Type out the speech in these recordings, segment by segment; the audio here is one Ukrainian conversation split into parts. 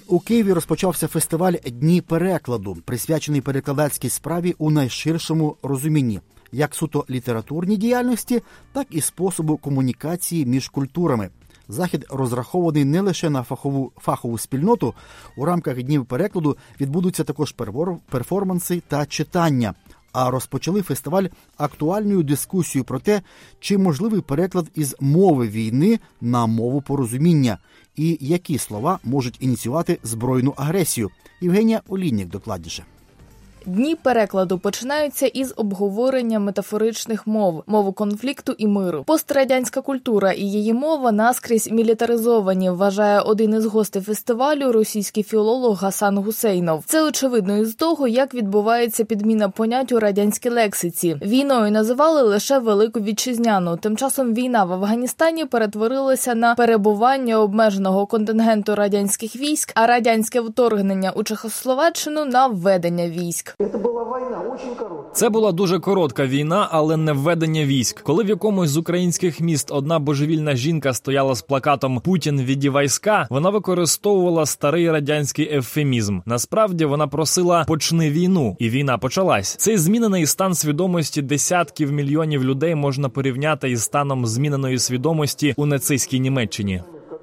У Києві розпочався фестиваль «Дні перекладу», присвячений перекладацькій справі у найширшому розумінні, як суто літературній діяльності, так і способу комунікації між культурами. Захід розрахований не лише на фахову спільноту. У рамках Днів перекладу відбудуться також перформанси та читання. А розпочали фестиваль актуальною дискусією про те, чи можливий переклад із мови війни на мову порозуміння і які слова можуть ініціювати збройну агресію. Євгенія Олійник докладніше. Дні перекладу починаються із обговорення метафоричних мов, мови конфлікту і миру. Пострадянська культура і її мова наскрізь мілітаризовані, вважає один із гостей фестивалю російський філолог Гасан Гусейнов. Це очевидно із того, як відбувається підміна понять у радянській лексиці. Війною називали лише Велику Вітчизняну. Тим часом війна в Афганістані перетворилася на перебування обмеженого контингенту радянських військ, а радянське вторгнення у Чехословаччину на введення військ. Це була дуже коротка війна, але не введення військ. Коли в якомусь з українських міст одна божевільна жінка стояла з плакатом «Путін, віді війська», вона використовувала старий радянський евфемізм. Насправді вона просила «почни війну», і війна почалась. Цей змінений стан свідомості десятків мільйонів людей можна порівняти із станом зміненої свідомості у нацистській Німеччині.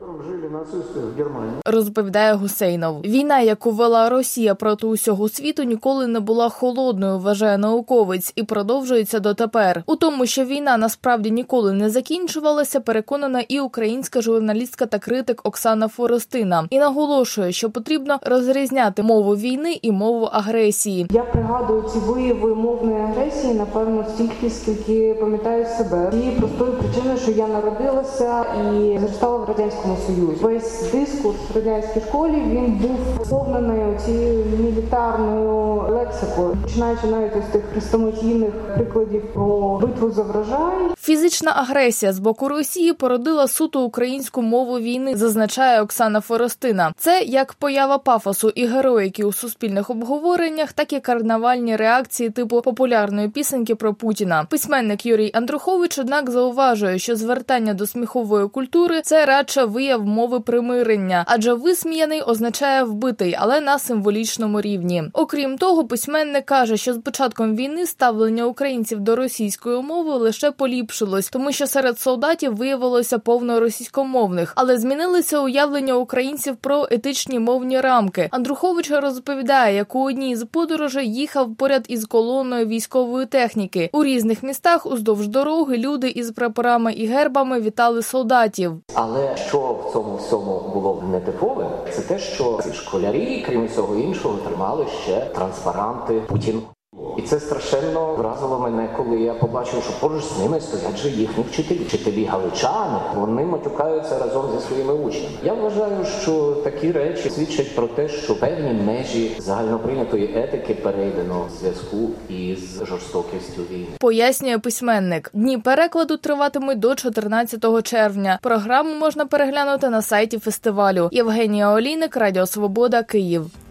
Розповідає Гусейнов. Війна, яку вела Росія проти усього світу, ніколи не була холодною, вважає науковець, і продовжується дотепер. У тому, що війна насправді ніколи не закінчувалася, переконана і українська журналістка та критик Оксана Форостина. І наголошує, що потрібно розрізняти мову війни і мову агресії. Я пригадую ці вияви мовної агресії, напевно, стільки, скільки пам'ятаю себе. І простою причиною, що я народилася і зростала в Радянському Союзі. Весь дискурс в радянській школі, він був сповнений цією мілітарною лексикою, починаючи навіть із тих хрестоматійних прикладів про битву за врожай. Фізична агресія з боку Росії породила суто українську мову війни, зазначає Оксана Форостина. Це як поява пафосу і героїки у суспільних обговореннях, так і карнавальні реакції типу популярної пісеньки про Путіна. Письменник Юрій Андрухович, однак, зауважує, що звертання до сміхової культури – це радше вияв мови примирення, адже висміяний означає вбитий, але на символічному рівні. Окрім того, письменник каже, що з початком війни ставлення українців до російської мови лише поліпшилось, тому що серед солдатів виявилося повно російськомовних, але змінилися уявлення українців про етичні мовні рамки. Андрухович розповідає, як у одній з подорожей їхав поряд із колоною військової техніки. У різних містах уздовж дороги люди із прапорами і гербами вітали солдатів. Але що в цьому всьому було нетипове, це те, що школярі, крім всього іншого, тримали ще транспаранти «Путін». І це страшенно вразило мене, коли я побачив, що поруч з ними стоять же їхні вчителі галичани. Вони матюкаються разом зі своїми учнями. Я вважаю, що такі речі свідчать про те, що певні межі загальноприйнятої етики перейдено в зв'язку із жорстокістю війни. Пояснює письменник. Дні перекладу триватимуть до 14 червня. Програму можна переглянути на сайті фестивалю. Євгенія Олійник, Радіо Свобода, Київ.